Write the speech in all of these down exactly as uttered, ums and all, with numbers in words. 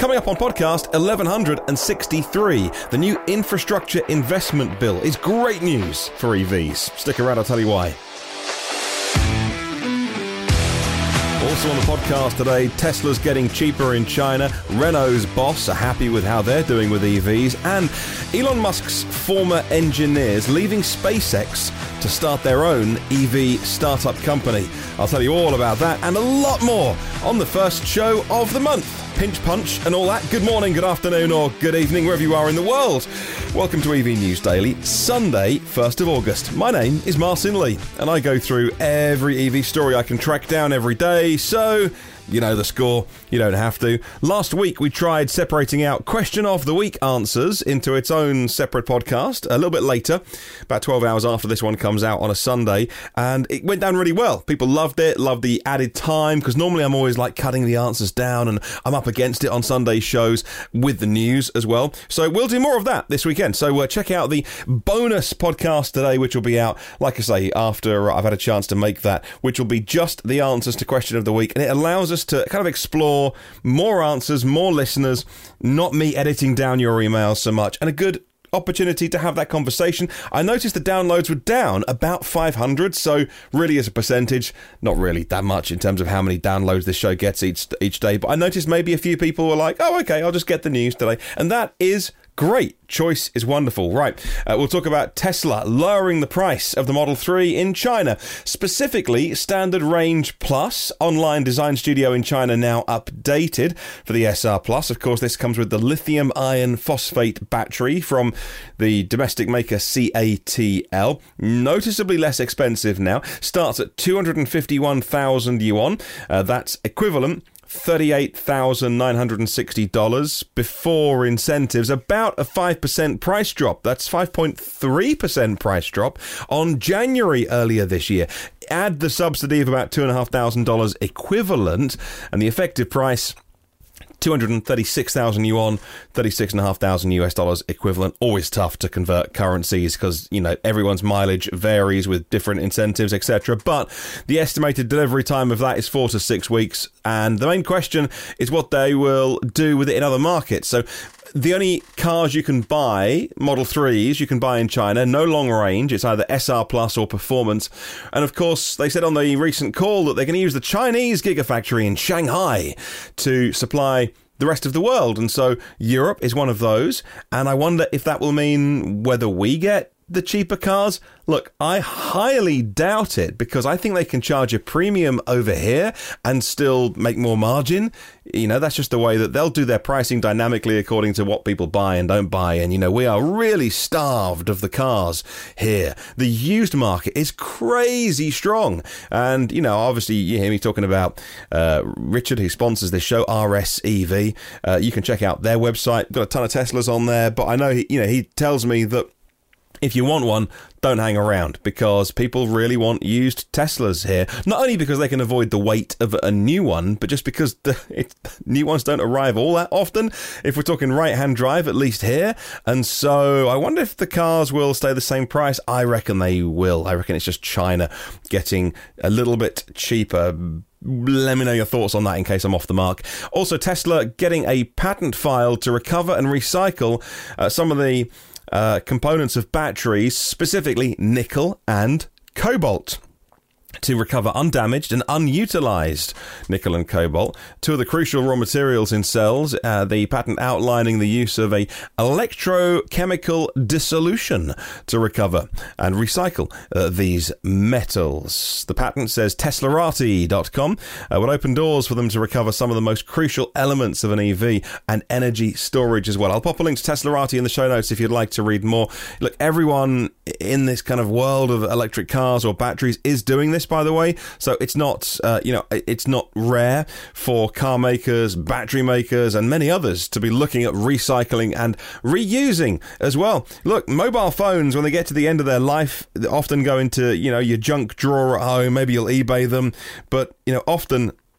Coming up on podcast eleven sixty-three, the new infrastructure investment bill is great news for E Vs. Stick around, I'll tell you why. Also on the podcast today, Tesla's getting cheaper in China, Renault's boss are happy with how they're doing with E Vs, and Elon Musk's former engineers leaving SpaceX to start their own E V startup company. I'll tell you all about that and a lot more on the first show of the month. Pinch punch and all that. Good morning, good afternoon or good evening, wherever you are in the world. Welcome to E V News Daily, Sunday, first of August. My name is Marcin Lee, and I go through every E V story I can track down every day, so you know the score. You don't have to. Last week, we tried separating out Question of the Week answers into its own separate podcast a little bit later, about twelve hours after this one comes out on a Sunday, and it went down really well. People loved it, loved the added time, because normally I'm always like cutting the answers down, and I'm up against it on Sunday shows with the news as well. So we'll do more of that this weekend. So uh, check out the bonus podcast today, which will be out, like I say, after I've had a chance to make that, which will be just the answers to Question of the Week, and it allows us to kind of explore more answers, more listeners, not me editing down your emails so much, and a good opportunity to have that conversation. I noticed the downloads were down about five hundred, so really as a percentage, not really that much in terms of how many downloads this show gets each each day, but I noticed maybe a few people were like, oh, okay, I'll just get the news today, and that is great. Choice is wonderful. Right, uh, we'll talk about Tesla lowering the price of the Model three in China, specifically Standard Range Plus. Online design studio in China now updated for the S R Plus. Of course, this comes with the lithium iron phosphate battery from the domestic maker C A T L. Noticeably less expensive now. Starts at two hundred fifty-one thousand yuan. Uh, that's equivalent thirty-eight thousand nine hundred sixty dollars before incentives, about a five percent price drop. That's five point three percent price drop on January earlier this year. Add the subsidy of about two thousand five hundred dollars equivalent, and the effective price, two hundred thirty-six thousand yuan, thirty-six thousand five hundred U S dollars equivalent. Always tough to convert currencies because, you know, everyone's mileage varies with different incentives, et cetera. But the estimated delivery time of that is four to six weeks. And the main question is what they will do with it in other markets. So the only cars you can buy, Model threes, you can buy in China, no long range. It's either S R Plus or Performance. And of course, they said on the recent call that they're going to use the Chinese Gigafactory in Shanghai to supply the rest of the world. And so Europe is one of those. And I wonder if that will mean whether we get the cheaper cars. Look, I highly doubt it, because I think they can charge a premium over here and still make more margin. You know, that's just the way that they'll do their pricing dynamically according to what people buy and don't buy. And, you know, we are really starved of the cars here. The used market is crazy strong. And, you know, obviously you hear me talking about uh, Richard, who sponsors this show, R S E V. Uh, you can check out their website. Got a ton of Teslas on there. But I know, he, you know, he tells me that if you want one, don't hang around, because people really want used Teslas here. Not only because they can avoid the weight of a new one, but just because the it, new ones don't arrive all that often, if we're talking right-hand drive, at least here. And so I wonder if the cars will stay the same price. I reckon they will. I reckon it's just China getting a little bit cheaper. Let me know your thoughts on that in case I'm off the mark. Also, Tesla getting a patent filed to recover and recycle uh, some of the Uh, components of batteries, specifically nickel and cobalt, to recover undamaged and unutilized nickel and cobalt, two of the crucial raw materials in cells. Uh, the patent outlining the use of a electrochemical dissolution to recover and recycle uh, these metals. The patent, says Teslarati dot com, uh, would open doors for them to recover some of the most crucial elements of an E V and energy storage as well. I'll pop a link to Teslarati in the show notes if you'd like to read more. Look, everyone in this kind of world of electric cars or batteries is doing this, by the way, so it's not uh, you know it's not rare for car makers, battery makers, and many others to be looking at recycling and reusing as well. Look, mobile phones, when they get to the end of their life, they often go into, you know, your junk drawer at home. Maybe you'll eBay them, but, you know, often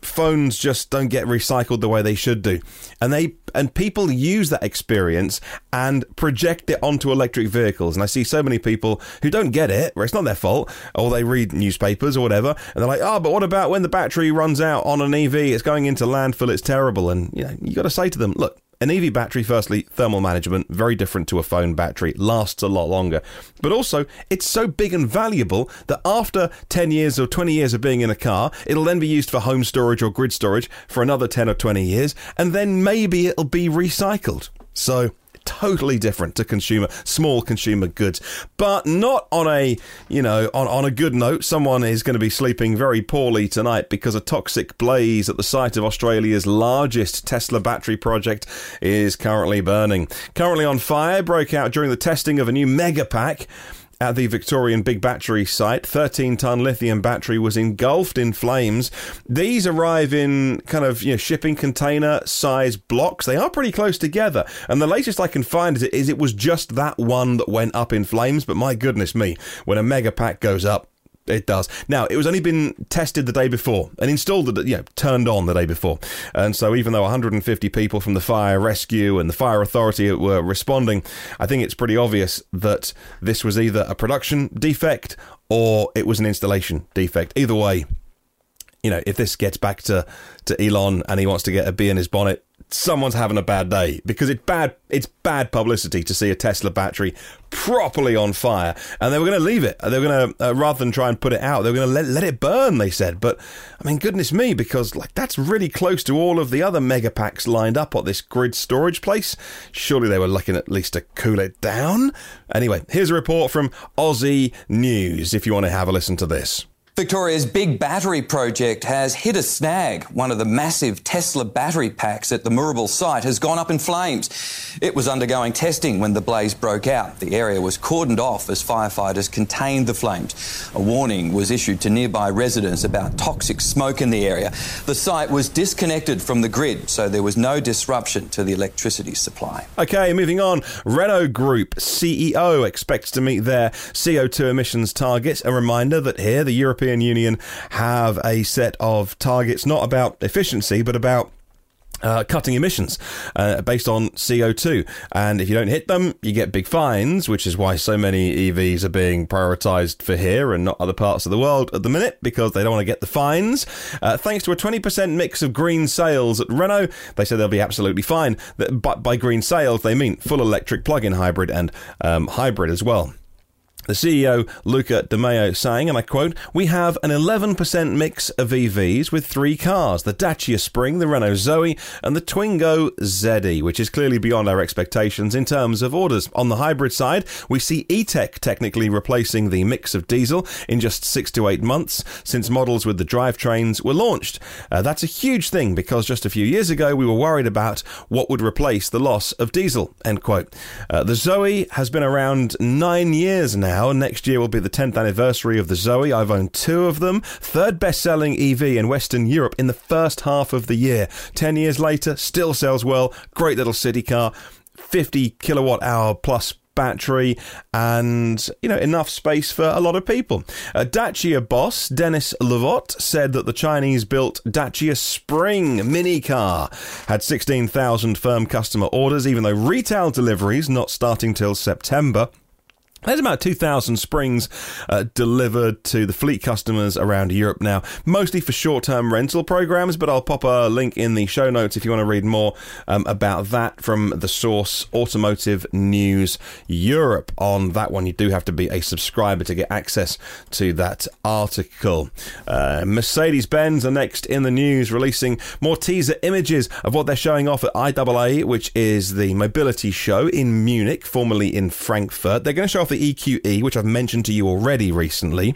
phones just don't get recycled the way they should do. And they and people use that experience and project it onto electric vehicles. And I see so many people who don't get it, where it's not their fault, or they read newspapers or whatever, and they're like, oh, but what about when the battery runs out on an E V? It's going into landfill, it's terrible. And you know, you got to say to them, look, an E V battery, firstly, thermal management, very different to a phone battery, lasts a lot longer. But also, it's so big and valuable that after ten years or twenty years of being in a car, it'll then be used for home storage or grid storage for another ten or twenty years, and then maybe it'll be recycled. So totally different to consumer, small consumer goods, but not on a, you know, on, on a good note. Someone is going to be sleeping very poorly tonight because a toxic blaze at the site of Australia's largest Tesla battery project is currently burning. Currently on fire, broke out during the testing of a new Megapack at the Victorian Big Battery site. thirteen-ton lithium battery was engulfed in flames. These arrive in kind of, you know, shipping container size blocks. They are pretty close together. And the latest I can find is it, is it was just that one that went up in flames. But my goodness me, when a Megapack goes up, it does. Now, it was only been tested the day before and installed, the, you know, turned on the day before. And so even though one hundred fifty people from the fire rescue and the fire authority were responding, I think it's pretty obvious that this was either a production defect or it was an installation defect. Either way, you know, if this gets back to, to Elon and he wants to get a bee in his bonnet, someone's having a bad day, because it's bad it's bad publicity to see a Tesla battery properly on fire. And they were going to leave it. They were going to, uh, rather than try and put it out, they were going to let, let it burn, they said. But, I mean, goodness me, because like that's really close to all of the other Megapacks lined up at this grid storage place. Surely they were looking at least to cool it down. Anyway, here's a report from Aussie News, if you want to have a listen to this. Victoria's Big Battery project has hit a snag. One of the massive Tesla battery packs at the Moorabool site has gone up in flames. It was undergoing testing when the blaze broke out. The area was cordoned off as firefighters contained the flames. A warning was issued to nearby residents about toxic smoke in the area. The site was disconnected from the grid, so there was no disruption to the electricity supply. OK, moving on. Renault Group C E O expects to meet their C O two emissions targets. A reminder that here, the European Union have a set of targets not about efficiency but about uh, cutting emissions uh, based on C O two, and if you don't hit them you get big fines, which is why so many E Vs are being prioritised for here and not other parts of the world at the minute, because they don't want to get the fines. Uh, thanks to a twenty percent mix of green sales at Renault, they say they'll be absolutely fine. But by green sales they mean full electric plug-in hybrid and um, hybrid as well. The C E O, Luca De Meo, saying, and I quote, "We have an eleven percent mix of E Vs with three cars, the Dacia Spring, the Renault Zoe and the Twingo Z E, which is clearly beyond our expectations in terms of orders. On the hybrid side, we see E-Tech technically replacing the mix of diesel in just six to eight months since models with the drivetrains were launched. Uh, that's a huge thing because just a few years ago we were worried about what would replace the loss of diesel," end quote. Uh, the Zoe has been around nine years now. And next year will be the tenth anniversary of the Zoe. I've owned two of them. Third best-selling E V in Western Europe in the first half of the year. Ten years later, still sells well. Great little city car. fifty kilowatt hour plus battery, and, you know, enough space for a lot of people. Uh, Dacia boss Denis Lavot said that the Chinese-built Dacia Spring mini car had sixteen thousand firm customer orders, even though retail deliveries not starting till September. There's about two thousand Springs uh, delivered to the fleet customers around Europe now, mostly for short-term rental programs, but I'll pop a link in the show notes if you want to read more um, about that from the source Automotive News Europe. On that one, you do have to be a subscriber to get access to that article. Uh, Mercedes-Benz are next in the news, releasing more teaser images of what they're showing off at I A A, which is the mobility show in Munich, formerly in Frankfurt. They're going to show off the E Q E, which I've mentioned to you already recently.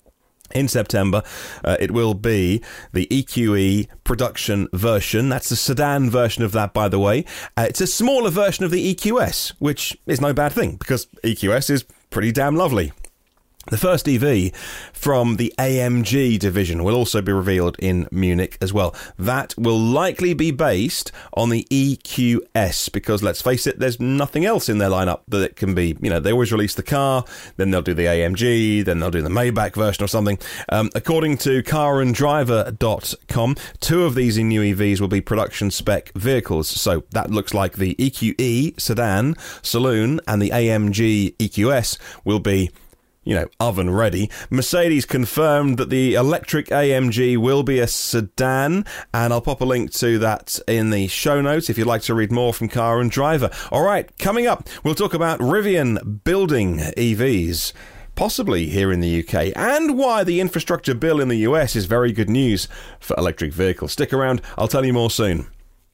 In September, uh, it will be the E Q E production version. That's the sedan version of that, by the way. Uh, it's a smaller version of the E Q S, which is no bad thing, because E Q S is pretty damn lovely. The first E V from the A M G division will also be revealed in Munich as well. That will likely be based on the E Q S because, let's face it, there's nothing else in their lineup that it can be. You know, they always release the car, then they'll do the A M G, then they'll do the Maybach version or something. Um, according to car and driver dot com, two of these new E Vs will be production spec vehicles. So that looks like the E Q E sedan, saloon, and the A M G E Q S will be, you know, oven ready. Mercedes confirmed that the electric A M G will be a sedan, and I'll pop a link to that in the show notes if you'd like to read more from Car and Driver. All right, coming up, we'll talk about Rivian building E Vs, possibly here in the U K, and why the infrastructure bill in the U S is very good news for electric vehicles. Stick around, I'll tell you more soon.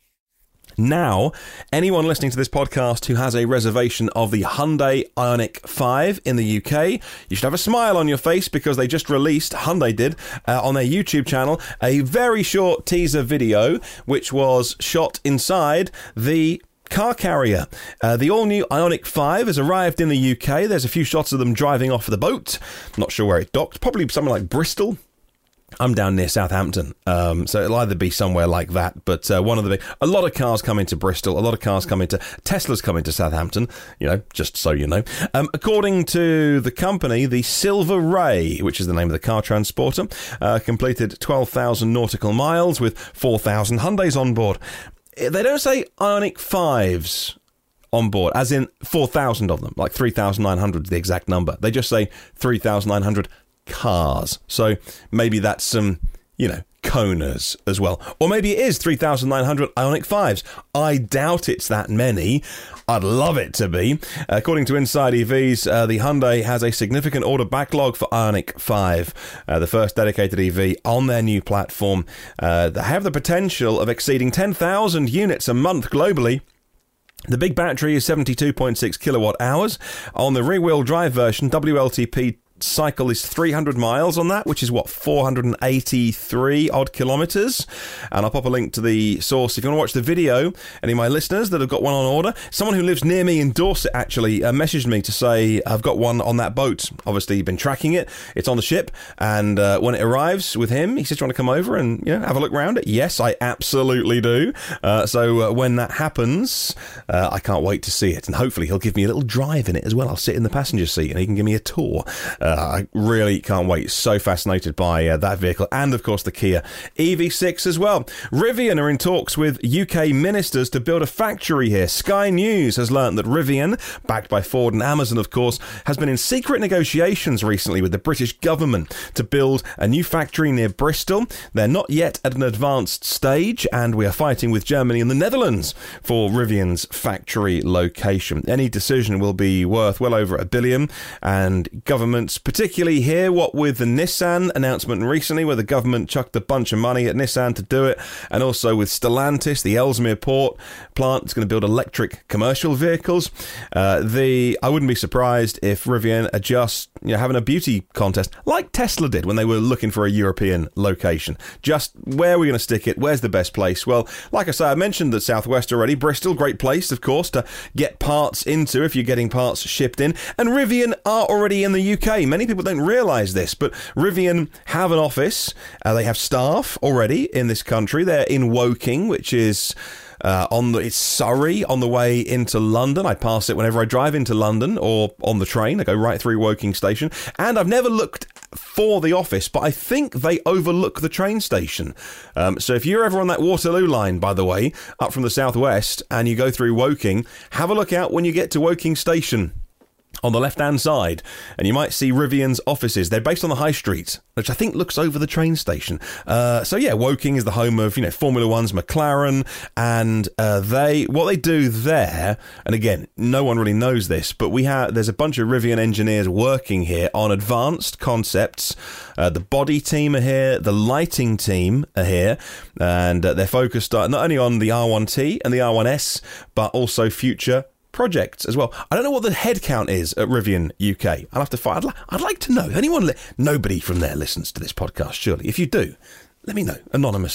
Now, anyone listening to this podcast who has a reservation of the Hyundai Ioniq five in the U K, you should have a smile on your face because they just released, Hyundai did, uh, on their YouTube channel, a very short teaser video which was shot inside the car carrier. Uh, the all-new Ioniq five has arrived in the U K. There's a few shots of them driving off the boat. Not sure where it docked. Probably somewhere like Bristol. I'm down near Southampton, um, so it'll either be somewhere like that, but uh, one of the big... A lot of cars come into Bristol, a lot of cars come into... Tesla's come into Southampton, you know, just so you know. Um, according to the company, the Silver Ray, which is the name of the car transporter, uh, completed twelve thousand nautical miles with four thousand Hyundais on board. They don't say Ioniq fives on board, as in four thousand of them, like three thousand nine hundred is the exact number. They just say three thousand nine hundred cars. So maybe that's some, you know, Konas as well. Or maybe it is three thousand nine hundred Ioniq fives. I doubt it's that many. I'd love it to be. According to Inside E Vs, uh, the Hyundai has a significant order backlog for Ioniq five, uh, the first dedicated E V on their new platform. Uh, they have the potential of exceeding ten thousand units a month globally. The big battery is seventy-two point six kilowatt hours. On the rear-wheel drive version, W L T P cycle is three hundred miles on that, which is what, four hundred eighty-three odd kilometers. And I'll pop a link to the source if you want to watch the video. Any of my listeners that have got one on order, someone who lives near me in Dorset actually uh, messaged me to say I've got one on that boat. Obviously been tracking it, it's on the ship, and uh, when it arrives with him, he says, do you want to come over and, you know, have a look around it? Yes, I absolutely do. Uh, so uh, when that happens, uh, I can't wait to see it, and hopefully he'll give me a little drive in it as well. I'll sit in the passenger seat and he can give me a tour. Uh, I really can't wait. So fascinated by uh, that vehicle, and of course the Kia E V six as well. Rivian are in talks with U K ministers to build a factory here. Sky News has learnt that Rivian, backed by Ford and Amazon of course, has been in secret negotiations recently with the British government to build a new factory near Bristol. They're not yet at an advanced stage, and we are fighting with Germany and the Netherlands for Rivian's factory location. Any decision will be worth well over a billion, and governments, particularly here, what with the Nissan announcement recently, where the government chucked a bunch of money at Nissan to do it, and also with Stellantis, the Ellesmere Port plant is going to build electric commercial vehicles. Uh, the I wouldn't be surprised if Rivian are just, you know, having a beauty contest like Tesla did when they were looking for a European location. Just where are we going to stick it? Where's the best place? Well, like I say, I mentioned the Southwest already. Bristol, great place, of course, to get parts into if you're getting parts shipped in. And Rivian are already in the U K. Many people don't realise this, but Rivian have an office. Uh, they have staff already in this country. They're in Woking, which is... Uh, on the, it's Surrey on the way into London. I pass it whenever I drive into London or on the train. I go right through Woking station. And I've never looked for the office, but I think they overlook the train station. Um, so if you're ever on that Waterloo line, by the way, up from the southwest, and you go through Woking, have a look out when you get to Woking station. On the left-hand side, and you might see Rivian's offices. They're based on the High Street, which I think looks over the train station. Uh, so yeah, Woking is the home of, you know, Formula One's McLaren, and uh, they what they do there. And again, no one really knows this, but we have there's a bunch of Rivian engineers working here on advanced concepts. Uh, the body team are here, the lighting team are here, and uh, they're focused on, not only on the R one T and the R one S, but also future projects as well. I don't know what the headcount is at Rivian U K. I'll have to find. I'd, li- I'd like to know. Anyone? Li- Nobody from there listens to this podcast, surely. If you do, let me know anonymously.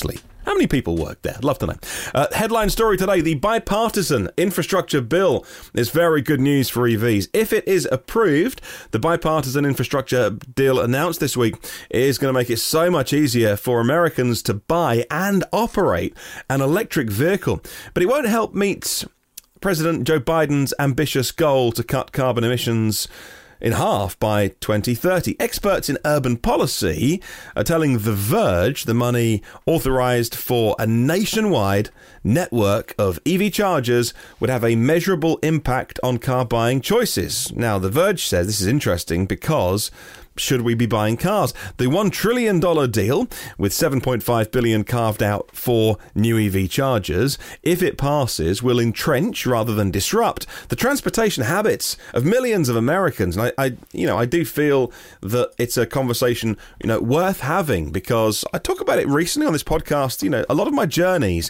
How many people work there? I'd love to know. Uh, headline story today, the bipartisan infrastructure bill is very good news for E Vs. If it is approved, the bipartisan infrastructure deal announced this week is going to make it so much easier for Americans to buy and operate an electric vehicle. But it won't help meet President Joe Biden's ambitious goal to cut carbon emissions in half by twenty thirty. Experts in urban policy are telling The Verge the money authorised for a nationwide network of E V chargers would have a measurable impact on car buying choices. Now, The Verge says this is interesting because should we be buying cars? The one trillion dollars deal with seven point five billion dollars carved out for new E V chargers, if it passes, will entrench rather than disrupt the transportation habits of millions of Americans. And I, I you know, I do feel that it's a conversation, you know, worth having, because I talk about it recently on this podcast. You know, a lot of my journeys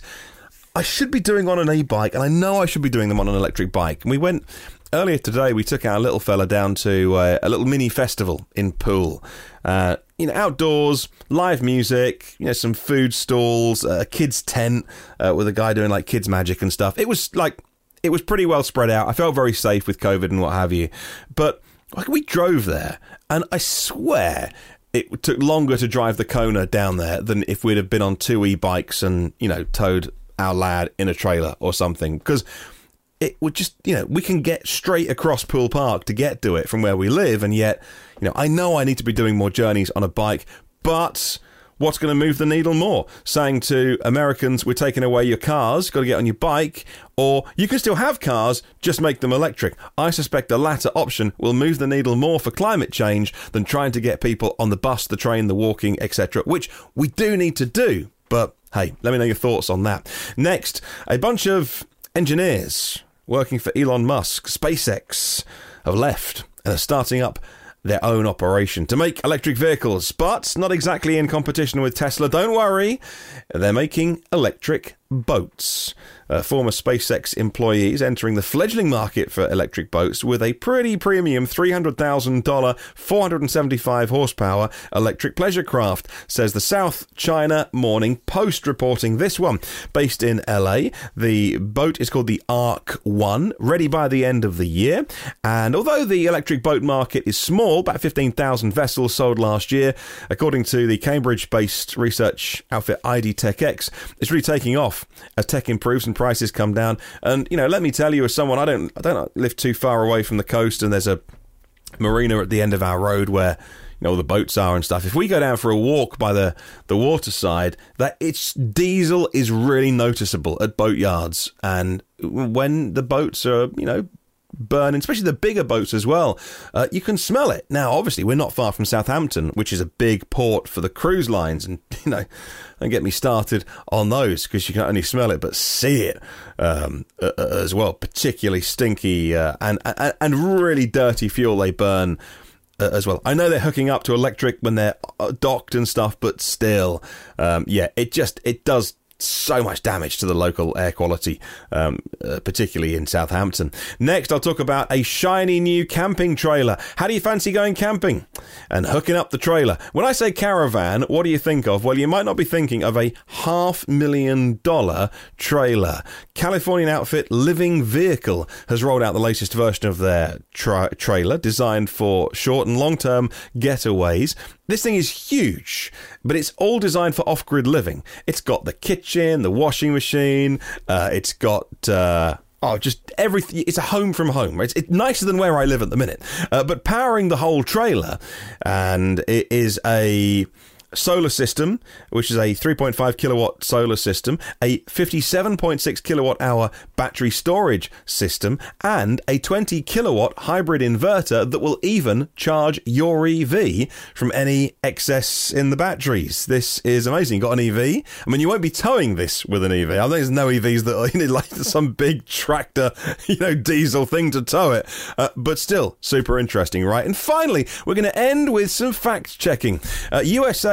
I should be doing on an e-bike, and I know I should be doing them on an electric bike. And we went earlier today, we took our little fella down to uh, a little mini festival in Poole. Uh, you know, outdoors, live music, you know, some food stalls, a kids' tent uh, with a guy doing like kids' magic and stuff. It was like, it was pretty well spread out. I felt very safe with COVID and what have you. But like, we drove there, and I swear it took longer to drive the Kona down there than if we'd have been on two e-bikes and, you know, towed our lad in a trailer or something. Because it would just, you know, we can get straight across Poole Park to get to it from where we live. And yet, you know, I know I need to be doing more journeys on a bike, but what's going to move the needle more? Saying to Americans, we're taking away your cars, got to get on your bike, or you can still have cars, just make them electric. I suspect the latter option will move the needle more for climate change than trying to get people on the bus, the train, the walking, et cetera, which we do need to do. But hey, let me know your thoughts on that. Next, a bunch of engineers working for Elon Musk, SpaceX, have left and are starting up their own operation to make electric vehicles, but not exactly in competition with Tesla. Don't worry, they're making electric boats. Uh, former SpaceX employees entering the fledgling market for electric boats with a pretty premium three hundred thousand dollars, four hundred seventy-five horsepower electric pleasure craft, says the South China Morning Post, reporting this one. Based in L A, the boat is called the Ark One, ready by the end of the year. And although the electric boat market is small, about fifteen thousand vessels sold last year, according to the Cambridge-based research outfit I D Tech X, it's really taking off as tech improves and prices come down. And, you know, let me tell you, as someone, I don't I don't live too far away from the coast, and there's a marina at the end of our road where, you know, all the boats are and stuff. If we go down for a walk by the, the waterside, that it's diesel is really noticeable at boat yards. And when the boats are, you know, burning, especially the bigger boats as well, uh, you can smell it. Now, obviously, we're not far from Southampton, which is a big port for the cruise lines, and, you know, don't get me started on those, because you can not only smell it but see it um, uh, as well. Particularly stinky uh, and, and and really dirty fuel they burn uh, as well. I know they're hooking up to electric when they're docked and stuff, but still, um, yeah, it just it does so much damage to the local air quality, um, uh, particularly in Southampton. Next, I'll talk about a shiny new camping trailer. How do you fancy going camping and hooking up the trailer? When I say caravan, what do you think of? Well, you might not be thinking of a half million dollar trailer. Californian outfit Living Vehicle has rolled out the latest version of their tra- trailer, designed for short and long-term getaways. This thing is huge, but it's all designed for off-grid living. It's got the kitchen, the washing machine, uh, it's got... Uh, Oh, just everything. It's a home from home. It's, it's nicer than where I live at the minute. Uh, but powering the whole trailer, and it is a solar system, which is a three point five kilowatt solar system, a fifty-seven point six kilowatt hour battery storage system, and a twenty kilowatt hybrid inverter that will even charge your E V from any excess in the batteries. This is amazing. You got an E V? I mean, you won't be towing this with an E V. I think there's no E Vs that are, you know, like some big tractor, you know, diesel thing to tow it. Uh, but still, super interesting, right? And finally, we're going to end with some fact checking. Uh, U S A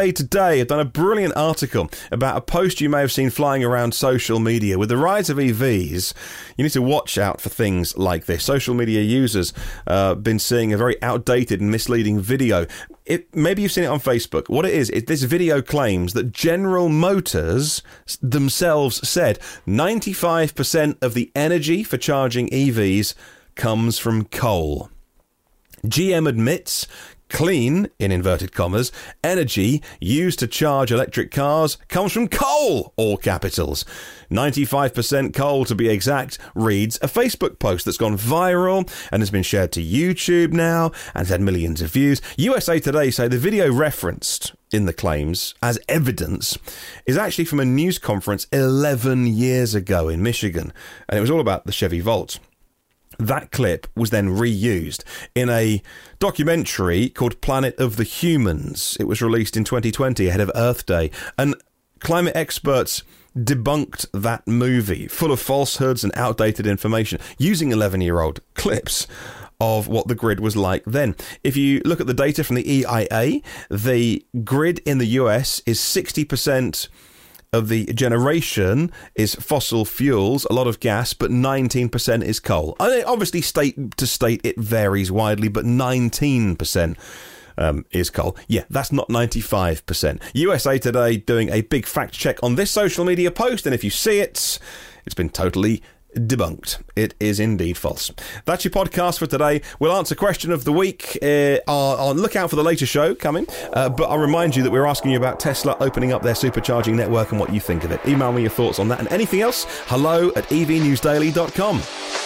A Today have done a brilliant article about a post you may have seen flying around social media. With the rise of E Vs, you need to watch out for things like this. Social media users have uh, been seeing a very outdated and misleading video. It, maybe you've seen it on Facebook. What it is, is this video claims that General Motors themselves said ninety-five percent of the energy for charging E Vs comes from coal. G M admits clean, in inverted commas, energy used to charge electric cars comes from coal, all capitals. ninety-five percent coal, to be exact, reads a Facebook post that's gone viral and has been shared to YouTube now and has had millions of views. U S A Today say the video referenced in the claims as evidence is actually from a news conference eleven years ago in Michigan, and it was all about the Chevy Volt. That clip was then reused in a documentary called Planet of the Humans. It was released in twenty twenty ahead of Earth Day, and climate experts debunked that movie, full of falsehoods and outdated information, using eleven-year-old clips of what the grid was like then. If you look at the data from the E I A, the grid in the U S is sixty percent of the generation is fossil fuels, a lot of gas, but nineteen percent is coal. I mean, obviously, state to state, it varies widely, but nineteen percent um, is coal. Yeah, that's not ninety-five percent. U S A Today doing a big fact check on this social media post, and if you see it, it's been totally debunked. It is indeed false. That's your podcast for today. We'll answer question of the week. Uh, on look out for the later show coming. Uh, but I'll remind you that we're asking you about Tesla opening up their supercharging network and what you think of it. Email me your thoughts on that and anything else. Hello at e v news daily dot com.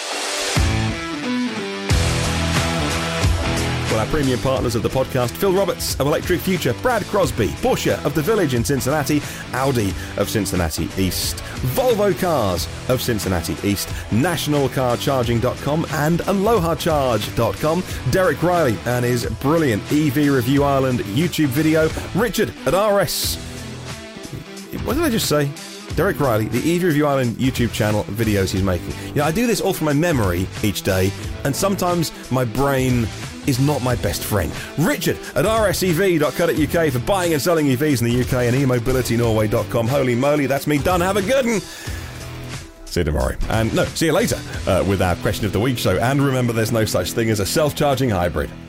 Well, our premium partners of the podcast: Phil Roberts of Electric Future, Brad Crosby, Porsche of the Village in Cincinnati, Audi of Cincinnati East, Volvo Cars of Cincinnati East, national car charging dot com and aloha charge dot com, Derek Riley and his brilliant E V Review Ireland YouTube video, Richard at R S... What did I just say? Derek Riley, the E V Review Ireland YouTube channel videos he's making. You know, I do this all from my memory each day, and sometimes my brain is not my best friend. Richard at r s e v dot co dot u k for buying and selling E Vs in the U K, and e mobility norway dot com. Holy moly, that's me done. Have a good one. See you tomorrow. And no, see you later uh, with our Question of the Week show. And remember, there's no such thing as a self-charging hybrid.